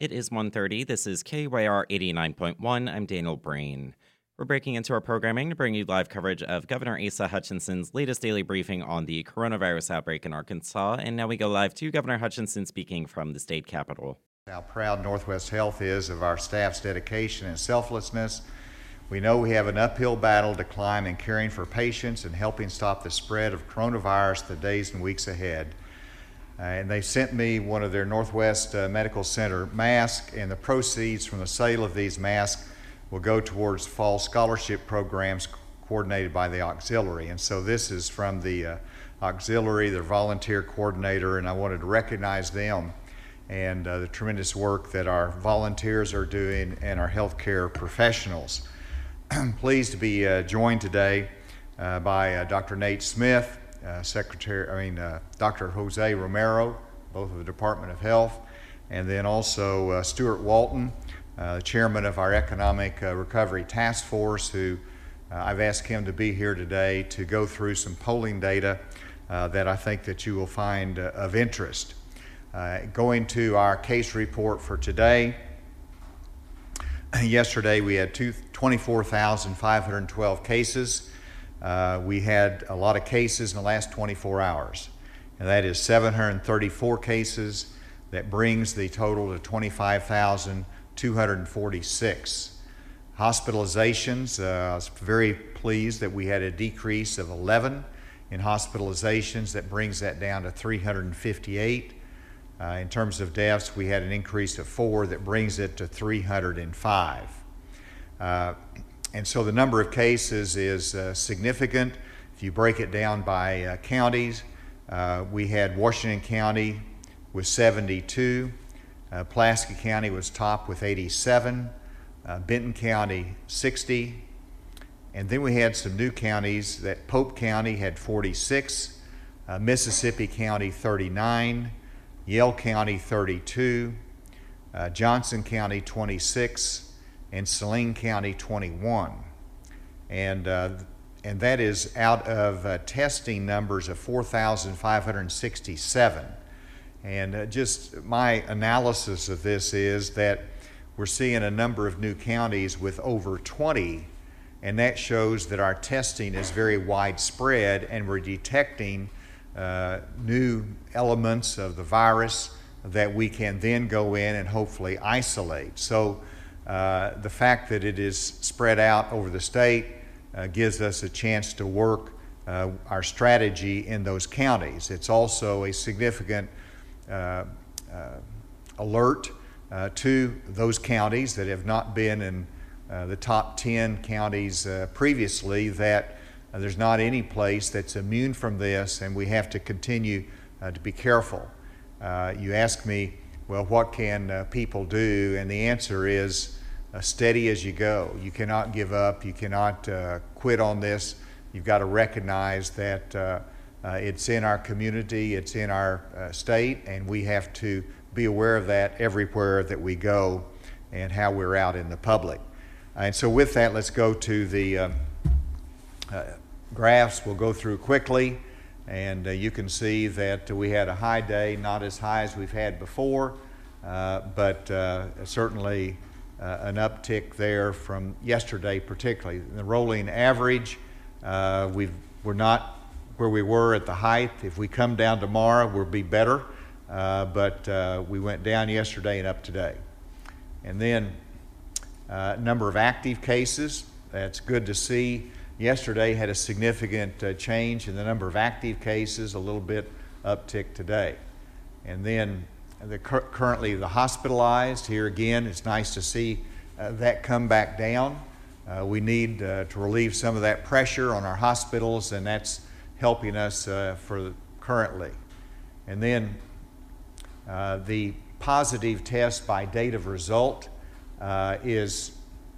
It is 1:30. This is KYR 89.1. I'm Daniel Brain. We're breaking into our programming to bring you live coverage of Governor Asa Hutchinson's latest daily briefing on the coronavirus outbreak in Arkansas. And now we go live to Governor Hutchinson speaking from the state capitol. How proud Northwest Health is of our staff's dedication and selflessness. We know we have an uphill battle to climb in caring for patients and helping stop the spread of coronavirus the days and weeks ahead. And they sent me one of their Northwest Medical Center masks, and the proceeds from the sale of these masks will go towards fall scholarship programs coordinated by the auxiliary. And so this is from the auxiliary, their volunteer coordinator, and I wanted to recognize them and the tremendous work that our volunteers are doing and our healthcare professionals. Pleased to be joined today by Dr. Nate Smith, Dr. Jose Romero, both of the Department of Health, and then also Stuart Walton, the chairman of our Economic Recovery Task Force, who I've asked him to be here today to go through some polling data that I think that you will find of interest. Going to our case report for today, yesterday we had 24,512 cases. We had a lot of cases in the last 24 hours, and that is 734 cases. That brings the total to 25,246. Hospitalizations, I was very pleased that we had a decrease of 11 in hospitalizations. That brings that down to 358. In terms of deaths, we had an increase of 4 that brings it to 305. And so the number of cases is significant. If you break it down by counties, we had Washington County with 72, Pulaski County was top with 87, Benton County 60, and then we had some new counties. That Pope County had 46, Mississippi County 39, Yell County 32, Johnson County 26, and Saline County 21. And that is out of testing numbers of 4,567. And just my analysis of this is that we're seeing a number of new counties with over 20, and that shows that our testing is very widespread and we're detecting new elements of the virus that we can then go in and hopefully isolate. So the fact that it is spread out over the state gives us a chance to work our strategy in those counties. It's also a significant alert to those counties that have not been in the top 10 counties previously, that there's not any place that's immune from this, and we have to continue to be careful. You ask me, well, what can people do? And the answer is steady as you go. You cannot give up. You cannot quit on this. You've got to recognize that it's in our community, it's in our state, and we have to be aware of that everywhere that we go and how we're out in the public. And so with that, let's go to the graphs. We'll go through quickly, and you can see that we had a high day, not as high as we've had before, but certainly an uptick there from yesterday particularly. The rolling average, we're not where we were at the height. If we come down tomorrow, we'll be better, but we went down yesterday and up today. And then number of active cases, that's good to see. Yesterday had a significant change in the number of active cases, a little bit uptick today. And then currently the hospitalized, here again, it's nice to see that come back down. We need to relieve some of that pressure on our hospitals, and that's helping us for currently. And then the positive test by date of result is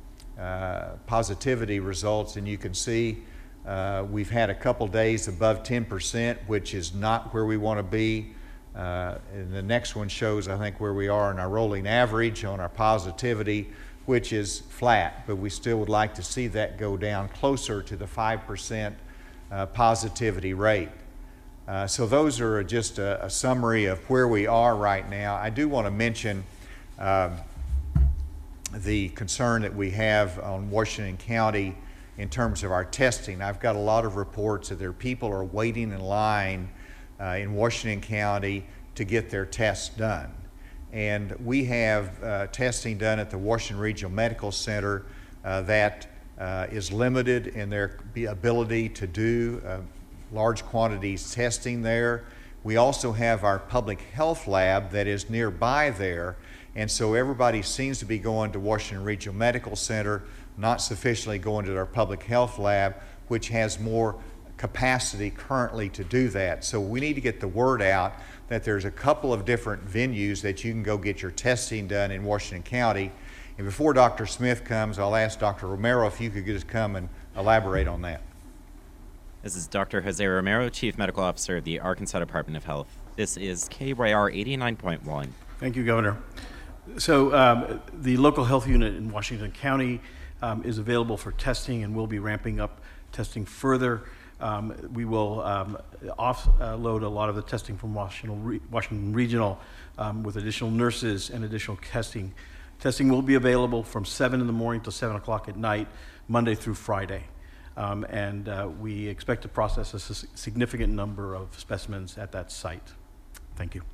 positivity results, and you can see we've had a couple days above 10%, which is not where we want to be. And the next one shows, I think, where we are in our rolling average on our positivity, which is flat, but we still would like to see that go down closer to the 5% positivity rate. So those are just a summary of where we are right now. I do want to mention the concern that we have on Washington County in terms of our testing. I've got a lot of reports that there are people are waiting in line in Washington County to get their tests done. And we have testing done at the Washington Regional Medical Center that is limited in their ability to do large quantities testing there. We also have our public health lab that is nearby there, and so everybody seems to be going to Washington Regional Medical Center, not sufficiently going to our public health lab, which has more capacity currently to do that. So we need to get the word out that there's a couple of different venues that you can go get your testing done in Washington County. And before Dr. Smith comes, I'll ask Dr. Romero if you could just come and elaborate on that. This is Dr. Jose Romero, Chief Medical Officer of the Arkansas Department of Health. This is KYR 89.1. Thank you, Governor. So the local health unit in Washington County is available for testing, and we'll be ramping up testing further. We will offload a lot of the testing from Washington Regional with additional nurses and additional testing. Testing will be available from 7 in the morning till 7 o'clock at night, Monday through Friday. And we expect to process a significant number of specimens at that site. Thank you.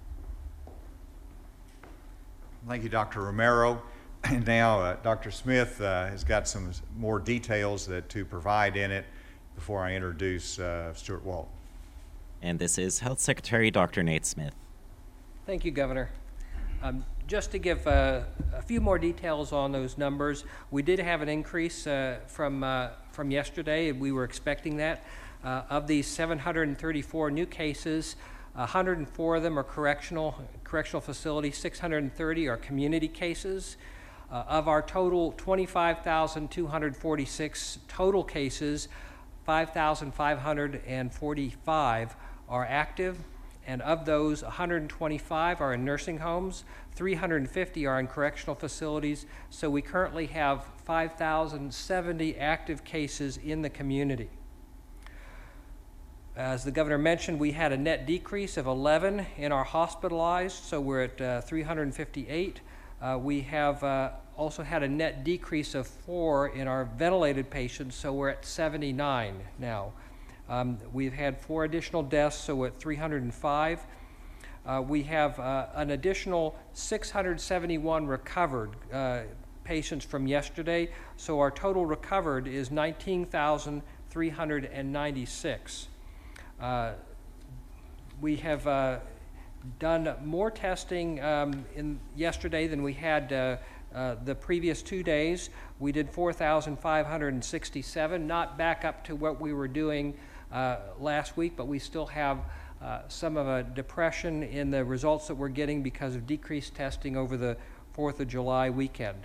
Thank you, Dr. Romero. And now Dr. Smith has got some more details to provide in it before I introduce Stuart Walt. And this is Health Secretary Dr. Nate Smith. Thank you, Governor. Just to give a few more details on those numbers, we did have an increase from yesterday. We were expecting that. Of these 734 new cases, 104 of them are correctional facilities, 630 are community cases. Of our total 25,246 total cases, 5,545 are active, and of those, 125 are in nursing homes, 350 are in correctional facilities, so we currently have 5,070 active cases in the community. As the Governor mentioned, we had a net decrease of 11 in our hospitalized, so we're at 358. We have also had a net decrease of 4 in our ventilated patients, so we're at 79 now. We've had 4 additional deaths, so we're at 305. We have an additional 671 recovered patients from yesterday, so our total recovered is 19,396. We have done more testing in yesterday than we had the previous 2 days. We did 4,567, not back up to what we were doing last week, but we still have some of a depression in the results that we're getting because of decreased testing over the 4th of July weekend.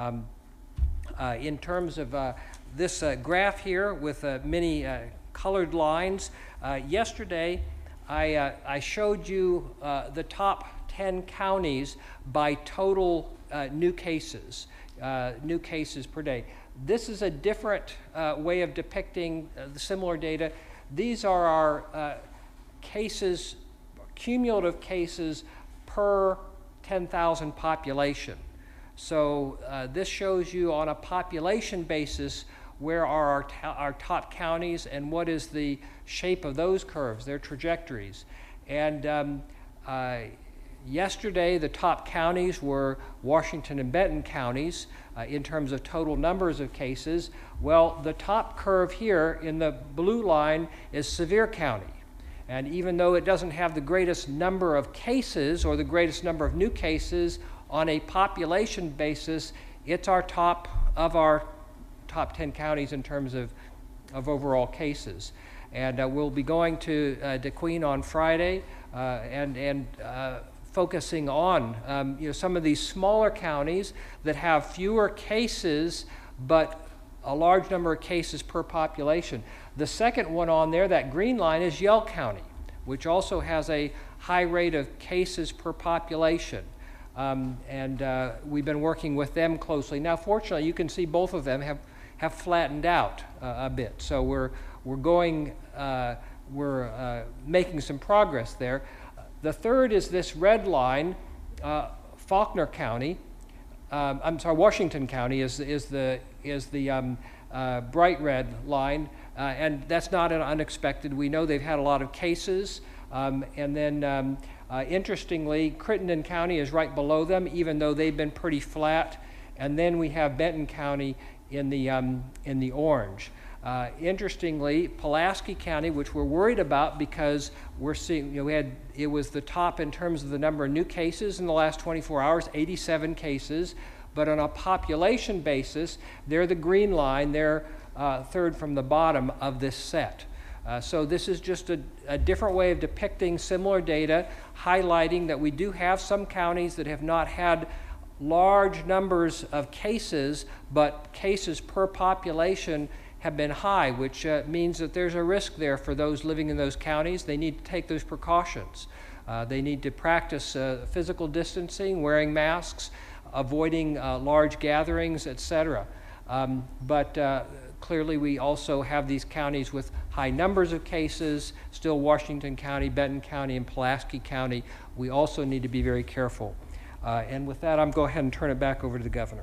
In terms of this graph here with many colored lines, yesterday I showed you the top 10 counties by total new cases per day. This is a different way of depicting the similar data. These are our cases, cumulative cases per 10,000 population. So this shows you on a population basis where are our top counties and what is the shape of those curves, their trajectories. And yesterday the top counties were Washington and Benton counties in terms of total numbers of cases. Well, the top curve here in the blue line is Sevier County. And even though it doesn't have the greatest number of cases or the greatest number of new cases on a population basis, it's our top 10 counties in terms of overall cases. And we'll be going to DeQueen on Friday and focusing on some of these smaller counties that have fewer cases but a large number of cases per population. The second one on there, that green line, is Yell County, which also has a high rate of cases per population. We've been working with them closely. Now, fortunately, you can see both of them have flattened out a bit. So we're making some progress there. The third is this red line, Faulkner County, Washington County is the bright red line, and that's not unexpected. We know they've had a lot of cases, and then interestingly, Crittenden County is right below them, even though they've been pretty flat. And then we have Benton County in the orange. Interestingly, Pulaski County, which we're worried about because we're seeing, it was the top in terms of the number of new cases in the last 24 hours, 87 cases. But on a population basis, they're the green line. They're third from the bottom of this set. So this is just a different way of depicting similar data, highlighting that we do have some counties that have not had large numbers of cases, but cases per population have been high, which means that there's a risk there for those living in those counties. They need to take those precautions. They need to practice physical distancing, wearing masks, avoiding large gatherings, etc. But clearly we also have these counties with high numbers of cases, still Washington County, Benton County, and Pulaski County. We also need to be very careful. And with that, I'm going to go ahead and turn it back over to the governor.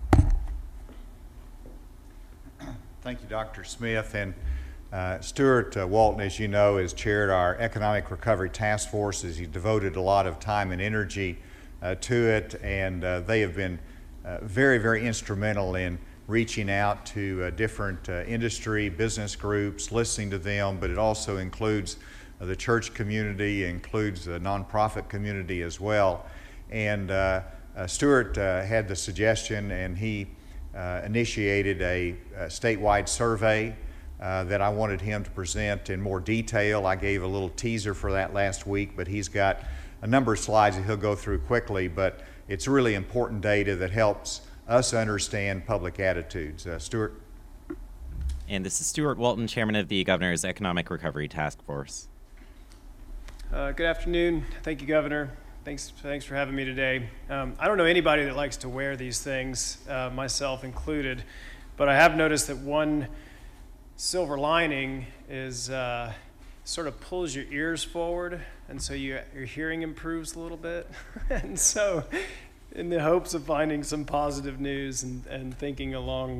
Thank you, Dr. Smith. And Stuart Walton, as you know, has chaired our Economic Recovery Task Force. He's devoted a lot of time and energy to it, and they have been very, very instrumental in reaching out to different industry, business groups, listening to them, but it also includes the church community, includes the nonprofit community as well. And Stuart had the suggestion, and he initiated a statewide survey that I wanted him to present in more detail. I gave a little teaser for that last week, but he's got a number of slides that he'll go through quickly, but it's really important data that helps us understand public attitudes. Stuart? And this is Stuart Walton, Chairman of the Governor's Economic Recovery Task Force. Good afternoon. Thank you, Governor. Thanks for having me today. I don't know anybody that likes to wear these things, myself included, but I have noticed that one silver lining is sort of pulls your ears forward, and so your hearing improves a little bit. And so in the hopes of finding some positive news and thinking along,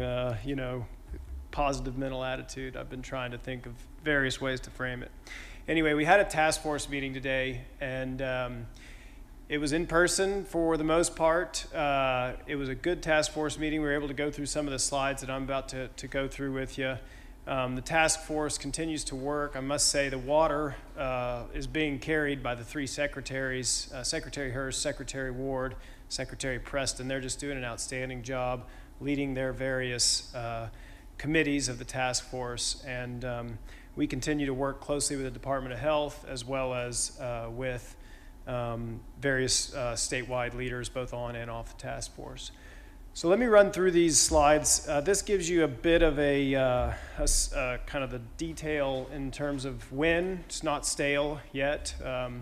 positive mental attitude, I've been trying to think of various ways to frame it. Anyway, we had a task force meeting today, and it was in person for the most part. It was a good task force meeting. We were able to go through some of the slides that I'm about to go through with you. The task force continues to work. I must say the water is being carried by the three secretaries, Secretary Hurst, Secretary Ward, Secretary Preston. They're just doing an outstanding job leading their various committees of the task force. And we continue to work closely with the Department of Health as well as with various statewide leaders, both on and off the task force. So let me run through these slides. This gives you a bit of a kind of the detail in terms of when. It's not stale yet.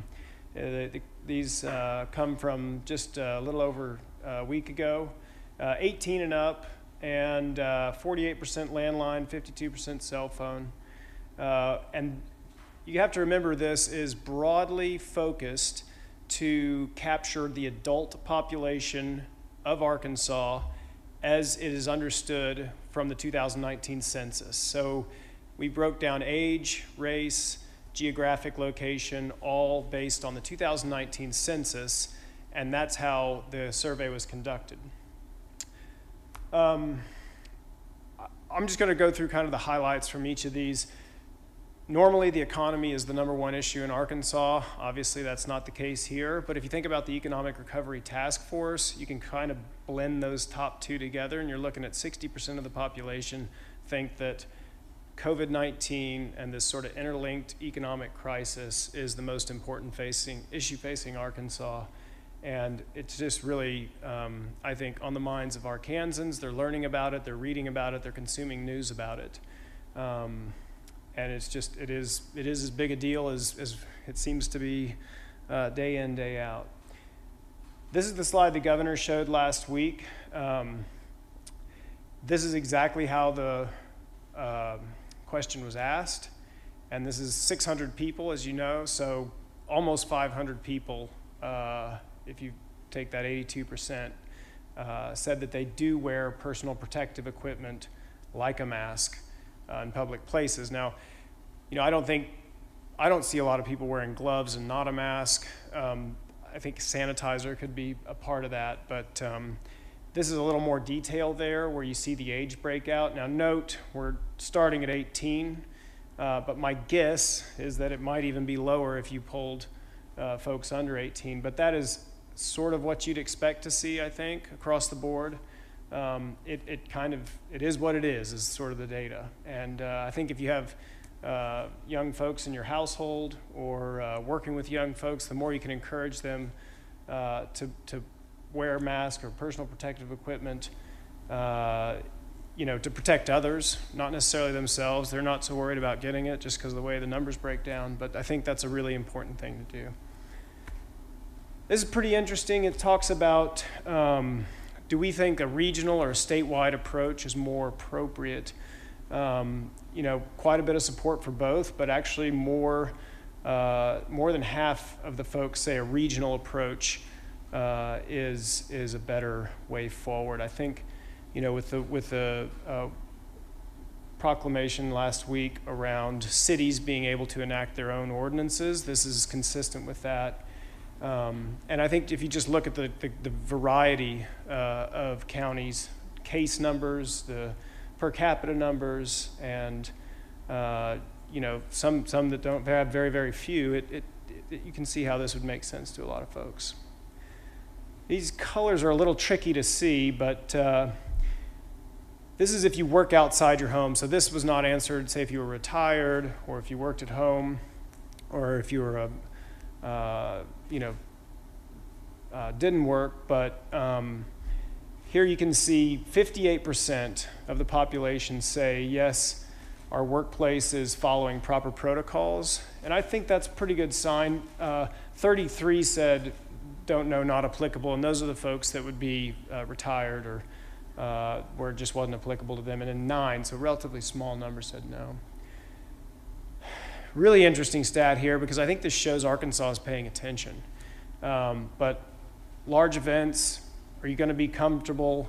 These come from just a little over a week ago. 18 and up, and 48% landline, 52% cell phone. And you have to remember this is broadly focused to capture the adult population of Arkansas as it is understood from the 2019 census. So we broke down age, race, geographic location, all based on the 2019 census, and that's how the survey was conducted. I'm just going to go through kind of the highlights from each of these. Normally, the economy is the number one issue in Arkansas. Obviously, that's not the case here. But if you think about the Economic Recovery Task Force, you can kind of blend those top two together, and you're looking at 60% of the population think that COVID-19 and this sort of interlinked economic crisis is the most important issue facing Arkansas. And it's just really, I think, on the minds of Arkansans. They're learning about it, they're reading about it, they're consuming news about it. And it's just, it is as big a deal as it seems to be day in, day out. This is the slide the governor showed last week. This is exactly how the question was asked. And this is 600 people, as you know, so almost 500 people if you take that 82%, said that they do wear personal protective equipment like a mask in public places. Now, I don't see a lot of people wearing gloves and not a mask. I think sanitizer could be a part of that, but this is a little more detail there where you see the age breakout. Now note, we're starting at 18, but my guess is that it might even be lower if you polled folks under 18, but that is sort of what you'd expect to see, I think, across the board. It is what it is sort of the data. And I think if you have young folks in your household or working with young folks, the more you can encourage them to wear masks or personal protective equipment, to protect others, not necessarily themselves. They're not so worried about getting it just because of the way the numbers break down, but I think that's a really important thing to do. This is pretty interesting. It talks about, do we think a regional or a statewide approach is more appropriate? Quite a bit of support for both, but actually more than half of the folks say a regional approach is a better way forward. I think, with the proclamation last week around cities being able to enact their own ordinances, this is consistent with that. And I think if you just look at the variety of counties, case numbers, the per capita numbers, and some that don't have very, very few, you can see how this would make sense to a lot of folks. These colors are a little tricky to see, but this is if you work outside your home. So this was not answered, say if you were retired, or if you worked at home, or if you were didn't work, but here you can see 58% of the population say, yes, our workplace is following proper protocols. And I think that's a pretty good sign. 33 said, don't know, not applicable. And those are the folks that would be retired or where it just wasn't applicable to them. And then 9, so a relatively small number, said no. Really interesting stat here because I think this shows Arkansas is paying attention. But large events, are you going to be comfortable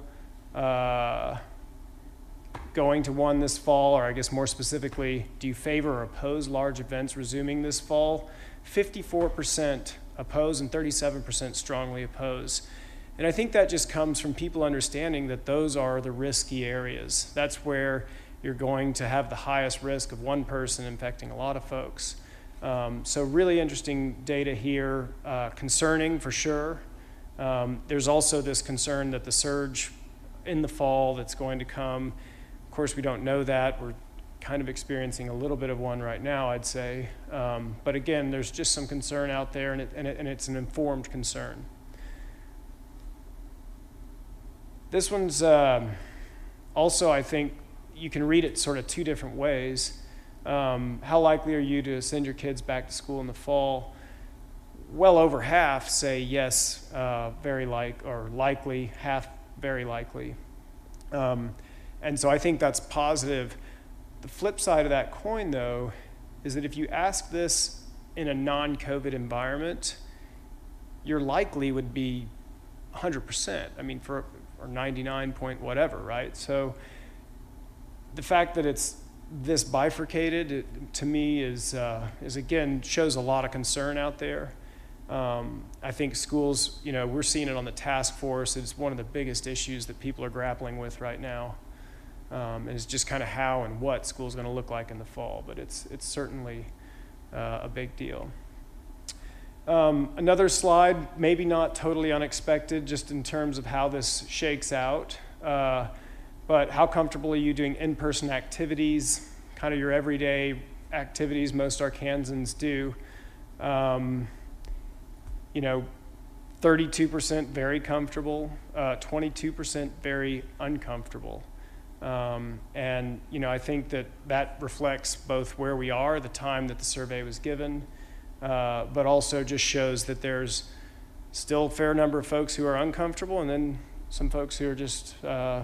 going to one this fall? Or I guess more specifically, do you favor or oppose large events resuming this fall? 54% oppose and 37% strongly oppose. And I think that just comes from people understanding that those are the risky areas. That's where you're going to have the highest risk of one person infecting a lot of folks. So really interesting data here, concerning for sure. There's also this concern that the surge in the fall that's going to come, of course we don't know that. We're kind of experiencing a little bit of one right now, I'd say. But again, there's just some concern out there, and it's an informed concern. This one's also, I think, you can read it sort of two different ways. How likely are you to send your kids back to school in the fall? Well over half say yes, likely, half very likely. And so I think that's positive. The flip side of that coin, though, is that if you ask this in a non-COVID environment, your likely would be 100%. I mean, or 99 point whatever, right? So the fact that it's this bifurcated, to me, is again, shows a lot of concern out there. I think schools, we're seeing it on the task force. It's one of the biggest issues that people are grappling with right now. And it's just kind of how and what school's going to look like in the fall, but it's certainly a big deal. Another slide, maybe not totally unexpected, just in terms of how this shakes out. But how comfortable are you doing in-person activities, kind of your everyday activities most Arkansans do? 32% very comfortable, 22% very uncomfortable. And I think that reflects both where we are, the time that the survey was given, but also just shows that there's still a fair number of folks who are uncomfortable, and then some folks who are just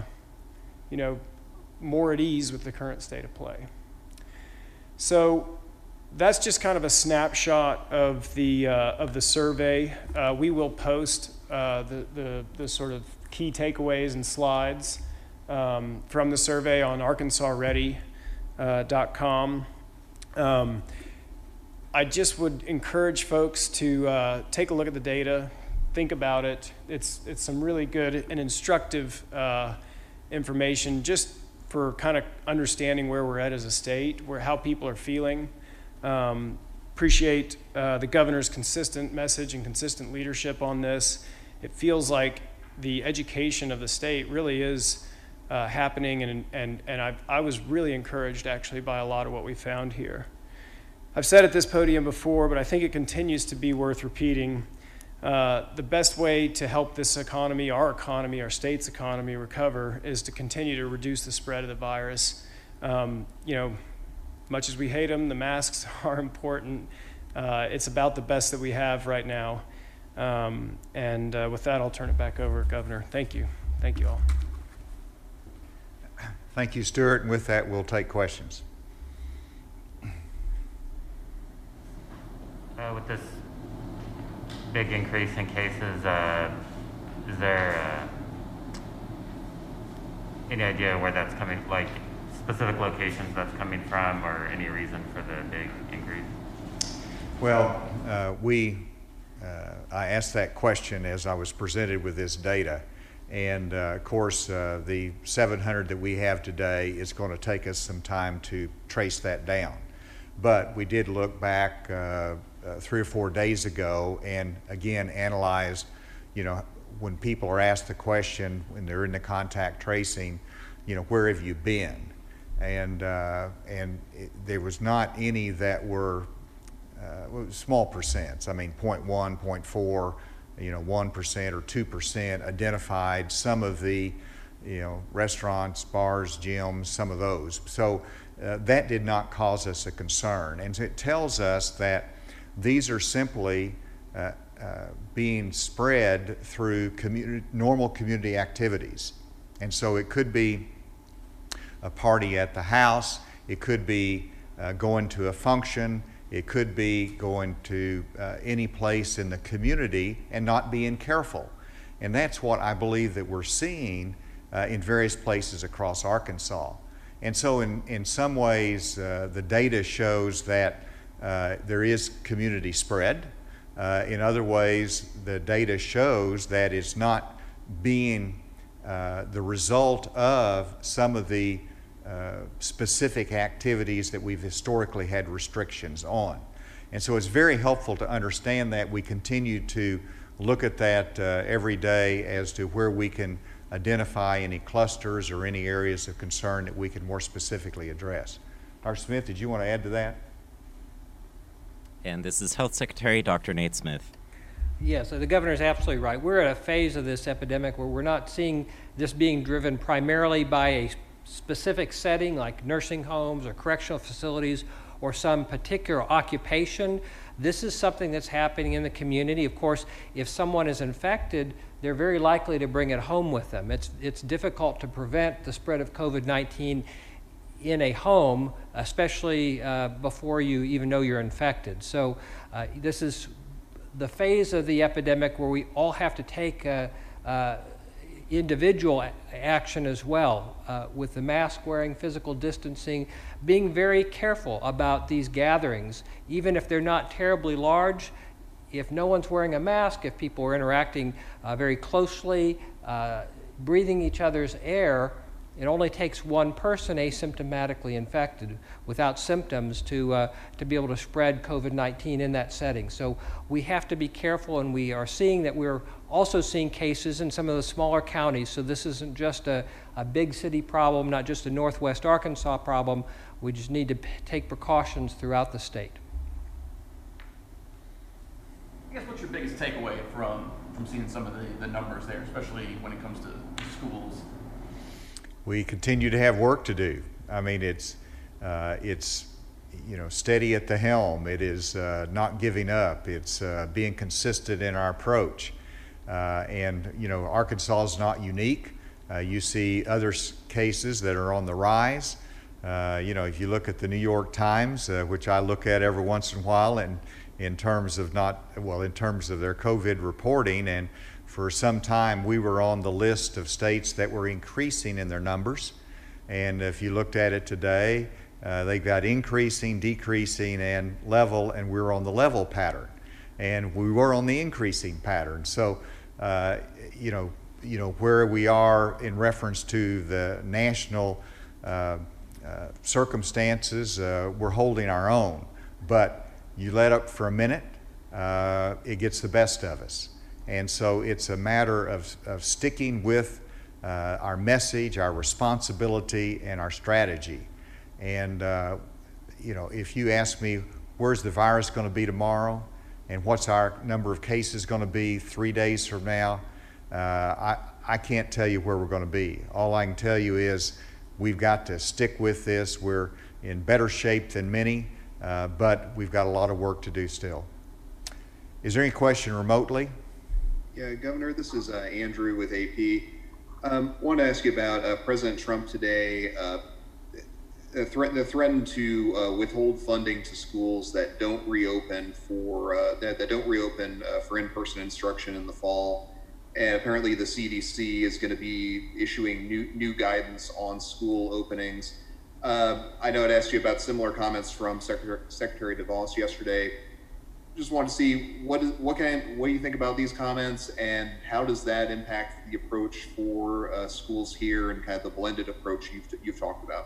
more at ease with the current state of play. So that's just kind of a snapshot of the survey. We will post the sort of key takeaways and slides from the survey on arkansasready.com. I just would encourage folks to take a look at the data, think about it. It's some really good and instructive information just for kind of understanding where we're at as a state, how people are feeling. Appreciate the governor's consistent message and consistent leadership on this. It feels like the education of the state really is happening, and I was really encouraged actually by a lot of what we found here. I've said at this podium before, but I think it continues to be worth repeating. The best way to help this economy, our state's economy recover is to continue to reduce the spread of the virus. Much as we hate them, the masks are important. It's about the best that we have right now. With that, I'll turn it back over, Governor. Thank you. Thank you all. Thank you, Stuart. And with that, we'll take questions. With this big increase in cases, is there any idea where that's coming, like specific locations that's coming from, or any reason for the big increase? Well, I asked that question as I was presented with this data. And of course, the 700 that we have today is going to take us some time to trace that down. But we did look back 3 or 4 days ago and again analyzed, when people are asked the question when they're in the contact tracing, where have you been? And there was not any that were small percents. I mean, 0.1, 0.4, 1% or 2% identified some of the, restaurants, bars, gyms, some of those. So that did not cause us a concern. And it tells us that these are simply being spread through normal community activities. And so it could be a party at the house, it could be going to a function, it could be going to any place in the community and not being careful. And that's what I believe that we're seeing in various places across Arkansas. And so in some ways, the data shows that there is community spread. In other ways, the data shows that it's not being the result of some of the specific activities that we've historically had restrictions on. And so it's very helpful to understand that. We continue to look at that every day as to where we can identify any clusters or any areas of concern that we can more specifically address. Dr. Smith, did you want to add to that? And this is Health Secretary Dr. Nate Smith. Yes, the governor's absolutely right. We're at a phase of this epidemic where we're not seeing this being driven primarily by a specific setting like nursing homes or correctional facilities or some particular occupation. This is something that's happening in the community. Of course, if someone is infected, they're very likely to bring it home with them. It's difficult to prevent the spread of COVID-19 in a home, especially before you even know you're infected. So this is the phase of the epidemic where we all have to take individual action as well, with the mask wearing, physical distancing, being very careful about these gatherings, even if they're not terribly large. If no one's wearing a mask, if people are interacting very closely, breathing each other's air, it only takes one person asymptomatically infected without symptoms to be able to spread COVID-19 in that setting. So we have to be careful, and we are seeing that we're also seeing cases in some of the smaller counties. So this isn't just a big city problem, not just a Northwest Arkansas problem. We just need to take precautions throughout the state. I guess what's your biggest takeaway from seeing some of the numbers there, especially when it comes to schools? We continue to have work to do. I mean, it's steady at the helm. It is not giving up. It's being consistent in our approach. Arkansas is not unique. You see other cases that are on the rise. If you look at the New York Times, which I look at every once in a while, and in terms of their COVID reporting, and For some time, we were on the list of states that were increasing in their numbers. And if you looked at it today, they've got increasing, decreasing, and level, and we're on the level pattern. And we were on the increasing pattern. So, where we are in reference to the national circumstances, we're holding our own. But you let up for a minute, it gets the best of us. And so it's a matter of sticking with our message, our responsibility, and our strategy. And, if you ask me, where's the virus going to be tomorrow? And what's our number of cases going to be 3 days from now? I can't tell you where we're going to be. All I can tell you is we've got to stick with this. We're in better shape than many, but we've got a lot of work to do still. Is there any question remotely? Yeah, Governor, this is Andrew with AP. Want to ask you about President Trump today threatened to withhold funding to schools that don't reopen for in-person instruction in the fall. And apparently the CDC is going to be issuing new guidance on school openings. I know I'd asked you about similar comments from Secretary DeVos yesterday. Just want to see what do you think about these comments, and how does that impact the approach for schools here and kind of the blended approach you've talked about?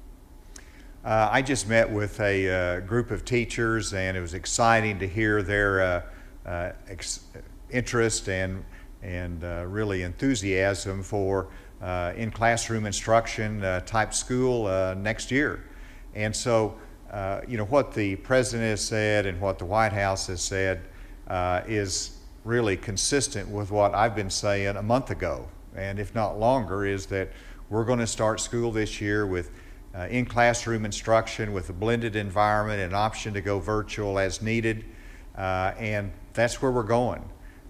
I just met with a group of teachers, and it was exciting to hear their interest and really enthusiasm for in-classroom instruction type school next year. And so, what the President has said and what the White House has said is really consistent with what I've been saying a month ago, and if not longer, is that we're going to start school this year with in-classroom instruction with a blended environment, an option to go virtual as needed, and that's where we're going.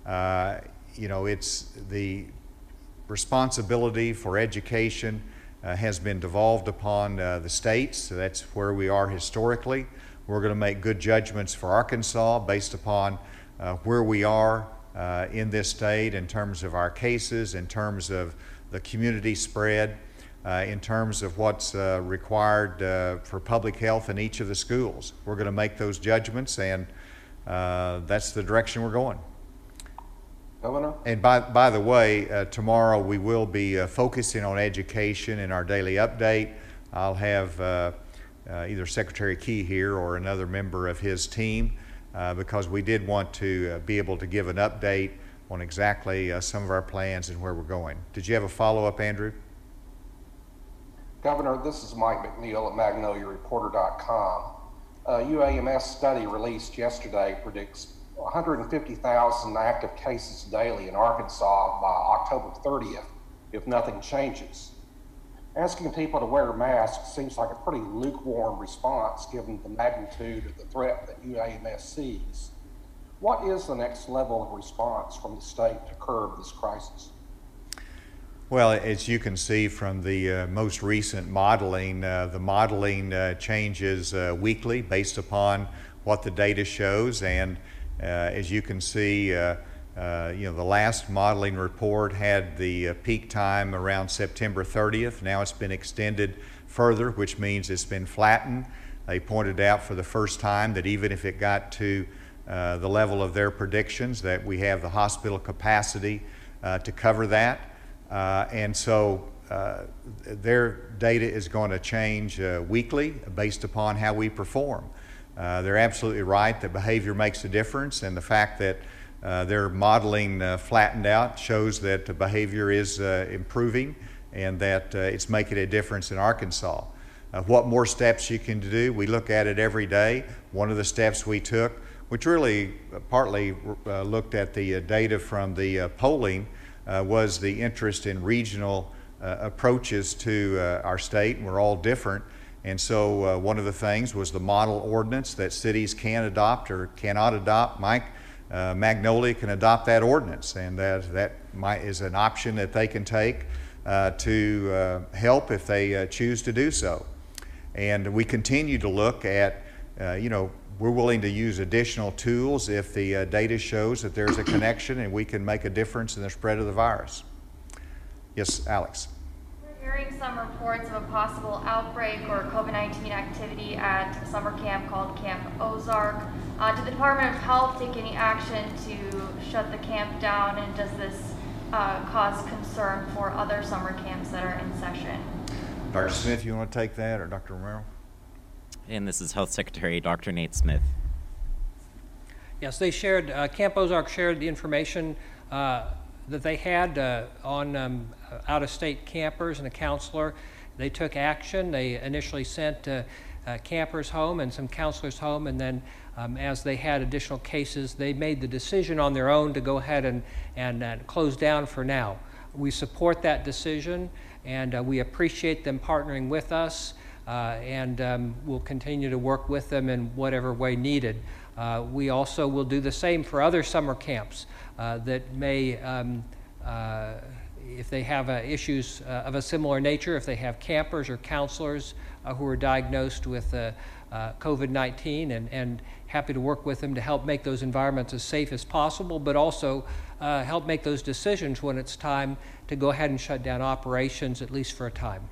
It's the responsibility for education has been devolved upon the states. So that's where we are historically. We're going to make good judgments for Arkansas based upon where we are in this state in terms of our cases, in terms of the community spread, in terms of what's required for public health in each of the schools. We're going to make those judgments, and that's the direction we're going. Governor? And by the way, tomorrow we will be focusing on education in our daily update. I'll have either Secretary Key here or another member of his team because we did want to be able to give an update on exactly some of our plans and where we're going. Did you have a follow-up, Andrew? Governor, this is Mike McNeil at MagnoliaReporter.com. UAMS study released yesterday predicts 150,000 active cases daily in Arkansas by October 30th, if nothing changes. Asking people to wear masks seems like a pretty lukewarm response given the magnitude of the threat that UAMS sees. What is the next level of response from the state to curb this crisis? Well, as you can see from the most recent modeling, the modeling changes weekly based upon what the data shows, and as you can see, the last modeling report had the peak time around September 30th. Now it's been extended further, which means it's been flattened. They pointed out for the first time that even if it got to the level of their predictions, that we have the hospital capacity to cover that. And so their data is going to change weekly based upon how we perform. They're absolutely right that behavior makes a difference, and the fact that their modeling flattened out shows that the behavior is improving and that it's making a difference in Arkansas. What more steps you can do? We look at it every day. One of the steps we took, which really partly looked at the data from the polling, was the interest in regional approaches to our state, and we're all different. And so one of the things was the model ordinance that cities can adopt or cannot adopt. Mike, Magnolia can adopt that ordinance, and that is an option that they can take to help if they choose to do so. And we continue to look at we're willing to use additional tools if the data shows that there's a connection and we can make a difference in the spread of the virus. Yes, Alex. We're hearing some reports of a possible outbreak or COVID-19 activity at a summer camp called Camp Ozark. Did the Department of Health take any action to shut the camp down, and does this cause concern for other summer camps that are in session? Dr. Smith, you want to take that, or Dr. Romero? And this is Health Secretary Dr. Nate Smith. Yes, they shared, Camp Ozark shared the information that they had on out-of-state campers and a counselor. They took action. They initially sent campers home and some counselors home, and then as they had additional cases, they made the decision on their own to go ahead and close down for now. We support that decision, and we appreciate them partnering with us, and we'll continue to work with them in whatever way needed. We also will do the same for other summer camps that may, if they have issues of a similar nature, if they have campers or counselors who are diagnosed with COVID-19, and happy to work with them to help make those environments as safe as possible, but also help make those decisions when it's time to go ahead and shut down operations, at least for a time.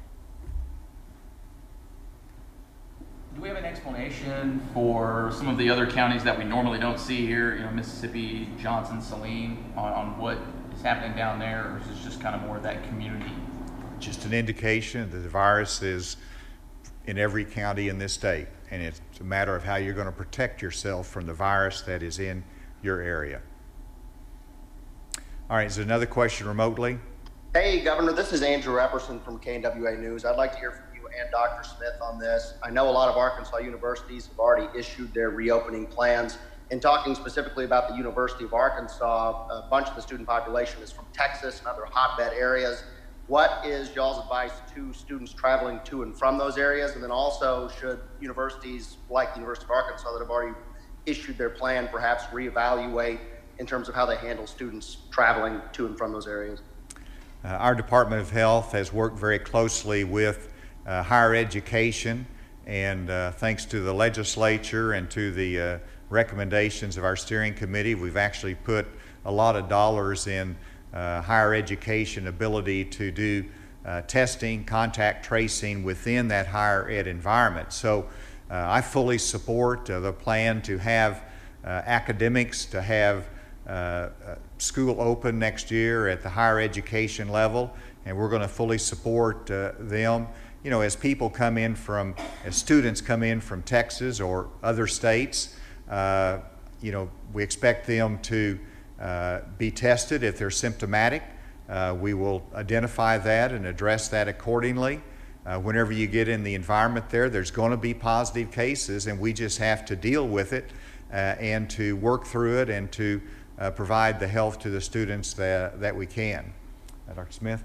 Do we have an explanation for some of the other counties that we normally don't see here, Mississippi, Johnson, Saline, on what is happening down there, or is this just kind of more of that community? Just an indication that the virus is in every county in this state, and it's a matter of how you're going to protect yourself from the virus that is in your area. All right, is there another question remotely? Hey, Governor, this is Andrew Epperson from KNWA News. I'd like to hear from you and Dr. Smith on this. I know a lot of Arkansas universities have already issued their reopening plans. And talking specifically about the University of Arkansas, a bunch of the student population is from Texas and other hotbed areas. What is y'all's advice to students traveling to and from those areas? And then also, should universities like the University of Arkansas that have already issued their plan perhaps reevaluate in terms of how they handle students traveling to and from those areas? Our Department of Health has worked very closely with higher education, and thanks to the legislature and to the recommendations of our steering committee, we've actually put a lot of dollars in higher education ability to do testing, contact tracing within that higher ed environment. So I fully support the plan to have academics, to have school open next year at the higher education level, and we're going to fully support them. As people come in from, as students come in from Texas or other states, we expect them to be tested if they're symptomatic. We will identify that and address that accordingly. Whenever you get in the environment there's going to be positive cases, and we just have to deal with it and to work through it and to provide the health to the students that we can. Dr. Smith?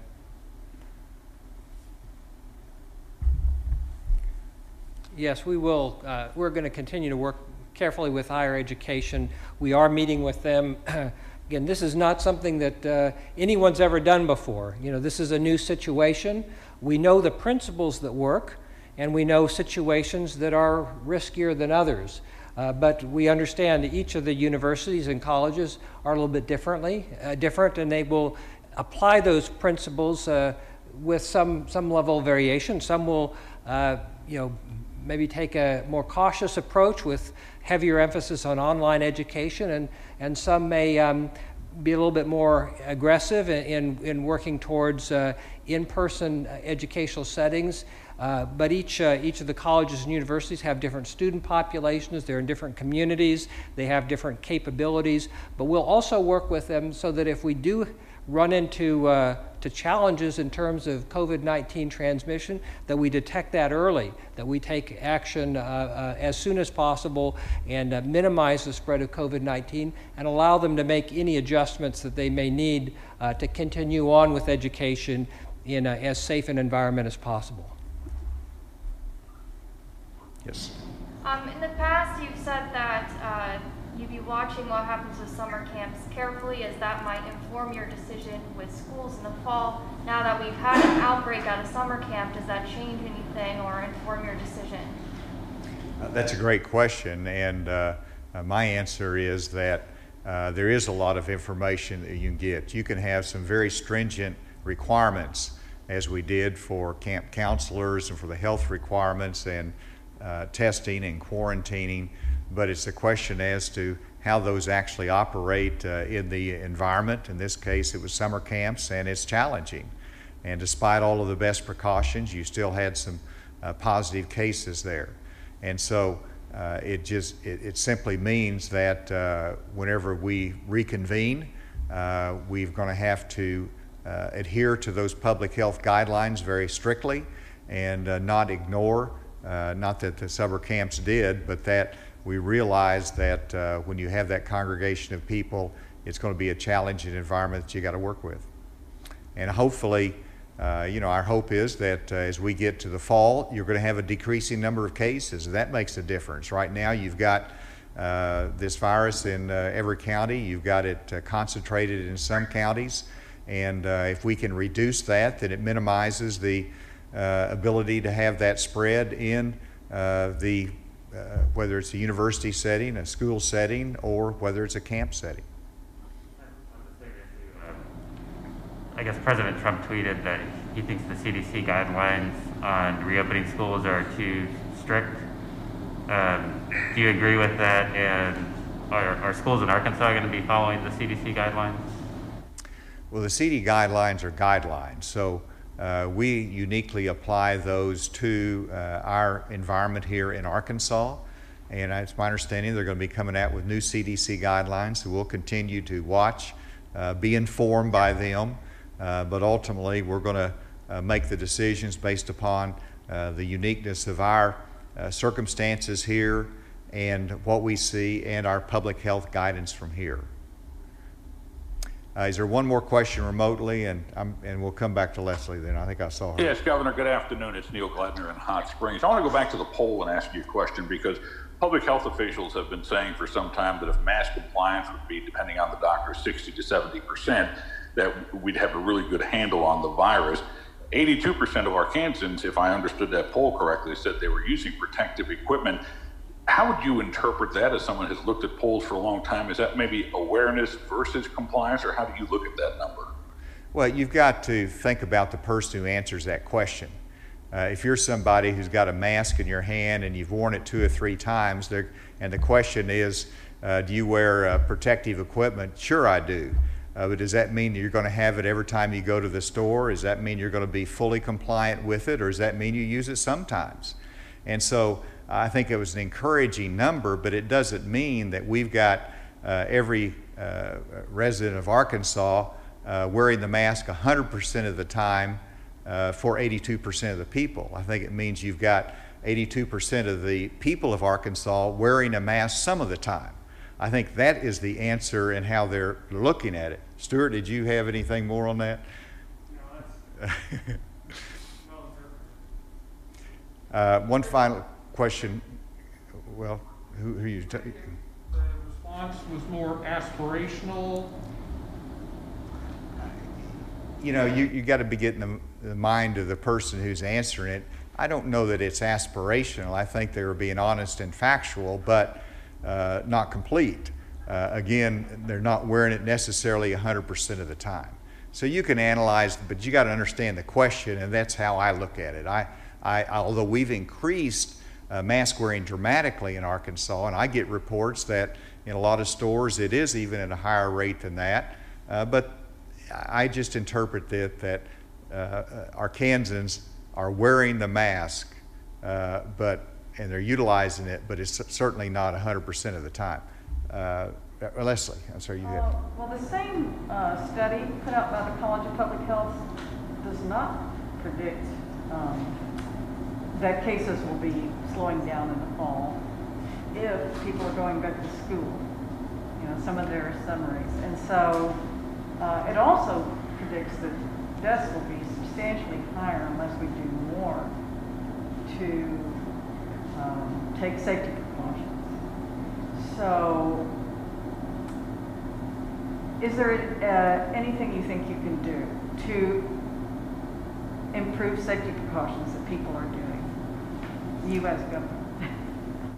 Yes, we will. We're going to continue to work carefully with higher education. We are meeting with them. Again, this is not something that anyone's ever done before. This is a new situation. We know the principles that work, and we know situations that are riskier than others. But we understand that each of the universities and colleges are a little bit different, and they will apply those principles with some level of variation. Some will, maybe take a more cautious approach with heavier emphasis on online education, and some may be a little bit more aggressive in working towards in-person educational settings. But each of the colleges and universities have different student populations. They're in different communities. They have different capabilities. But we'll also work with them so that if we do run into to challenges in terms of COVID-19 transmission, that we detect that early, that we take action as soon as possible and minimize the spread of COVID-19 and allow them to make any adjustments that they may need to continue on with education in as safe an environment as possible. Yes. In the past, you've said that you'd be watching what happens with summer camps carefully, as that might inform your decision with schools in the fall. Now that we've had an outbreak at a summer camp, does that change anything or inform your decision? That's a great question, and my answer is that there is a lot of information that you can get. You can have some very stringent requirements, as we did for camp counselors and for the health requirements and testing and quarantining, but it's a question as to how those actually operate in the environment. In this case, it was summer camps, and it's challenging. And despite all of the best precautions, you still had some positive cases there. And so it simply means that whenever we reconvene, we're going to have to adhere to those public health guidelines very strictly and not ignore, not that the summer camps did, but that we realize that when you have that congregation of people, it's going to be a challenging environment that you got to work with. And hopefully, our hope is that as we get to the fall, you're going to have a decreasing number of cases, and that makes a difference. Right now, you've got this virus in every county. You've got it concentrated in some counties, and if we can reduce that, then it minimizes the ability to have that spread in whether it's a university setting, a school setting, or whether it's a camp setting. I guess President Trump tweeted that he thinks the CDC guidelines on reopening schools are too strict. Do you agree with that? And are schools in Arkansas going to be following the CDC guidelines? Well, the CDC guidelines are guidelines, so we uniquely apply those to our environment here in Arkansas. And it's my understanding they're going to be coming out with new CDC guidelines, so we'll continue to watch, be informed by them. But ultimately, we're going to make the decisions based upon the uniqueness of our circumstances here and what we see and our public health guidance from here. Is there one more question remotely? And we'll come back to Leslie then. I think I saw her. Yes, Governor, good afternoon. It's Neil Gladner in Hot Springs. I want to go back to the poll and ask you a question, because public health officials have been saying for some time that if mask compliance would be, depending on the doctor, 60 to 70%, that we'd have a really good handle on the virus. 82% of Arkansans, if I understood that poll correctly, said they were using protective equipment. How would you interpret that as someone who's looked at polls for a long time? Is that maybe awareness versus compliance, or how do you look at that number? Well, you've got to think about the person who answers that question. If you're somebody who's got a mask in your hand and you've worn it 2 or 3 times, and the question is, do you wear protective equipment? Sure, I do. But does that mean you're going to have it every time you go to the store? Does that mean you're going to be fully compliant with it? Or does that mean you use it sometimes? And so I think it was an encouraging number, but it doesn't mean that we've got every resident of Arkansas wearing the mask 100% of the time for 82% of the people. I think it means you've got 82% of the people of Arkansas wearing a mask some of the time. I think that is the answer in how they're looking at it. Stuart, did you have anything more on that? No, one final question. Well, who are you? The response was more aspirational. You got to be getting the mind of the person who's answering it. I don't know that it's aspirational. I think they were being honest and factual, but not complete. Again, they're not wearing it necessarily 100% of the time. So you can analyze, but you got to understand the question, and that's how I look at it. Although we've increased mask wearing dramatically in Arkansas, and I get reports that in a lot of stores it is even at a higher rate than that, but I just interpret that Arkansans are wearing the mask, and they're utilizing it, but it's certainly not 100% of the time. Leslie, I'm sorry, you had. Well, the same study put out by the College of Public Health does not predict that cases will be slowing down in the fall if people are going back to school. Some of their summaries. And so it also predicts that deaths will be substantially higher unless we do more to take safety precautions. So, is there anything you think you can do to improve safety precautions that people are doing? You as governor.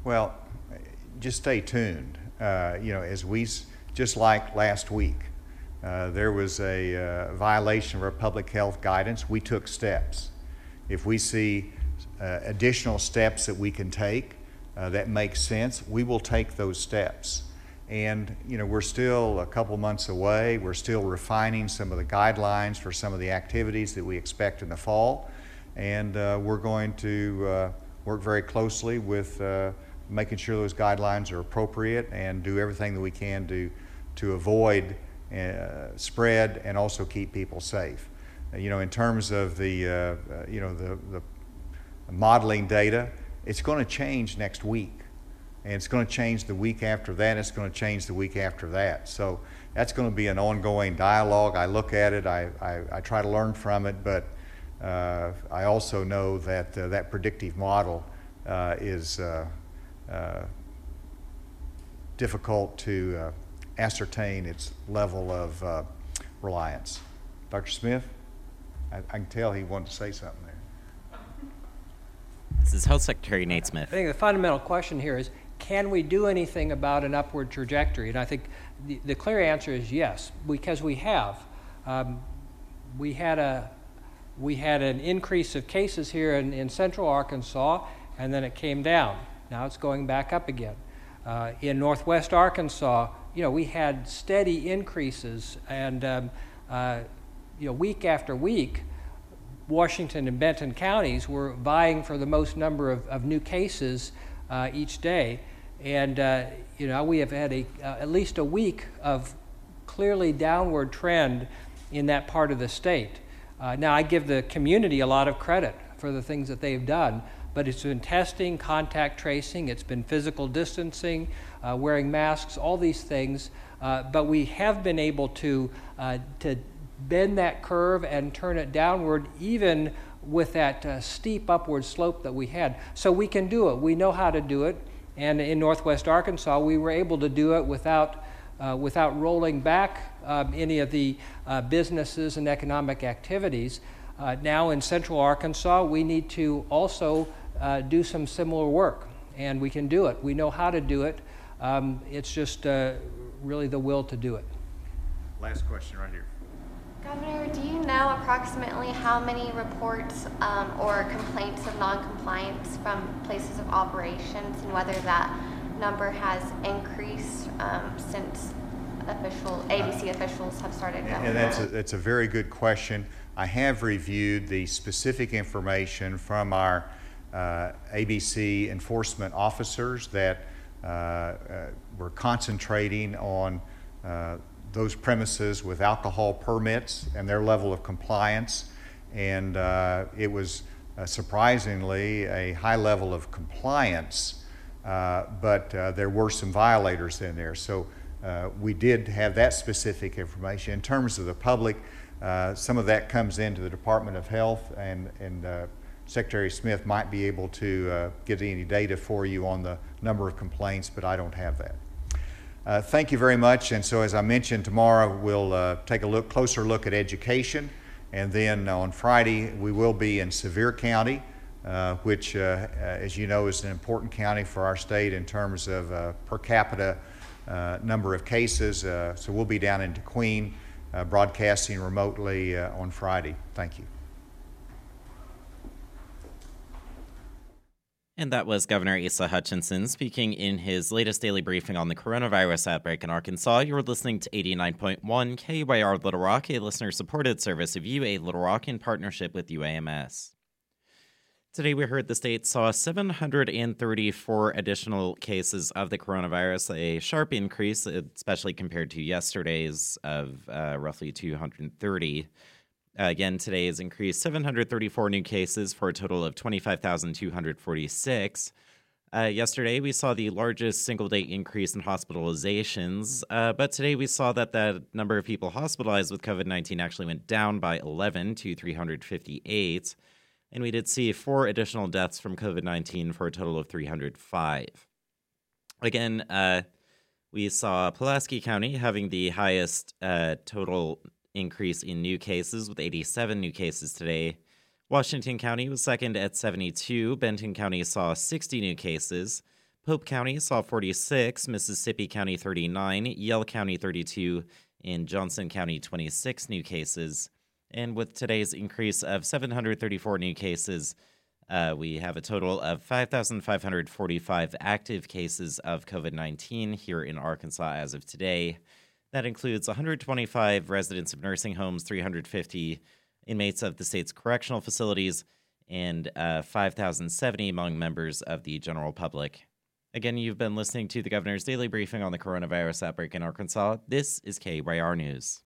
Well, just stay tuned. Just like last week, there was a violation of our public health guidance. We took steps. If we see additional steps that we can take that make sense, we will take those steps. And we're still a couple months away. We're still refining some of the guidelines for some of the activities that we expect in the fall. And we're going to work very closely with making sure those guidelines are appropriate and do everything that we can to avoid spread and also keep people safe. In terms of the modeling data, it's going to change next week. And it's going to change the week after that. It's going to change the week after that. So that's going to be an ongoing dialogue. I look at it, I try to learn from it, but I also know that that predictive model is difficult to ascertain its level of reliance. Dr. Smith, I can tell he wanted to say something there. This is Health Secretary Nate Smith. I think the fundamental question here is, can we do anything about an upward trajectory? And I think the clear answer is yes, because we have. We had an increase of cases here in central Arkansas, and then it came down. Now it's going back up again. In northwest Arkansas, we had steady increases, and week after week, Washington and Benton counties were vying for the most number of new cases each day. And we have had at least a week of clearly downward trend in that part of the state. Now, I give the community a lot of credit for the things that they've done, but it's been testing, contact tracing, it's been physical distancing, wearing masks, all these things. But we have been able to bend that curve and turn it downward, even with that steep upward slope that we had. So we can do it. We know how to do it. And in northwest Arkansas, we were able to do it without rolling back any of the businesses and economic activities. Now in central Arkansas, we need to also do some similar work, and we can do it. We know how to do it. It's just really the will to do it. Last question right here. Governor, do you know approximately how many reports or complaints of noncompliance from places of operations, and whether that number has increased since ABC officials have started going? And that's a very good question. I have reviewed the specific information from our ABC enforcement officers that were concentrating on those premises with alcohol permits and their level of compliance. And it was surprisingly a high level of compliance, but there were some violators in there. So we did have that specific information. In terms of the public, some of that comes into the Department of Health, and Secretary Smith might be able to get any data for you on the number of complaints, but I don't have that. Thank you very much. And so, as I mentioned, tomorrow we'll take a closer look at education, and then on Friday we will be in Sevier County, which, as you know, is an important county for our state in terms of per capita number of cases. So we'll be down in DeQueen, broadcasting remotely on Friday. Thank you. And that was Governor Asa Hutchinson speaking in his latest daily briefing on the coronavirus outbreak in Arkansas. You were listening to 89.1 KYR Little Rock, a listener-supported service of UA Little Rock in partnership with UAMS. Today we heard the state saw 734 additional cases of the coronavirus, a sharp increase, especially compared to yesterday's of roughly 230. Again, today has increased 734 new cases for a total of 25,246. Yesterday, we saw the largest single-day increase in hospitalizations, but today we saw that the number of people hospitalized with COVID-19 actually went down by 11 to 358, and we did see 4 additional deaths from COVID-19 for a total of 305. Again, we saw Pulaski County having the highest total increase in new cases with 87 new cases today. Washington County was second at 72. Benton County saw 60 new cases. Pope County saw 46, Mississippi County 39, Yell County 32, and Johnson County 26 new cases. And with today's increase of 734 new cases, we have a total of 5,545 active cases of COVID-19 here in Arkansas as of today. That includes 125 residents of nursing homes, 350 inmates of the state's correctional facilities, and 5,070 among members of the general public. Again, you've been listening to the Governor's Daily Briefing on the coronavirus outbreak in Arkansas. This is KYR News.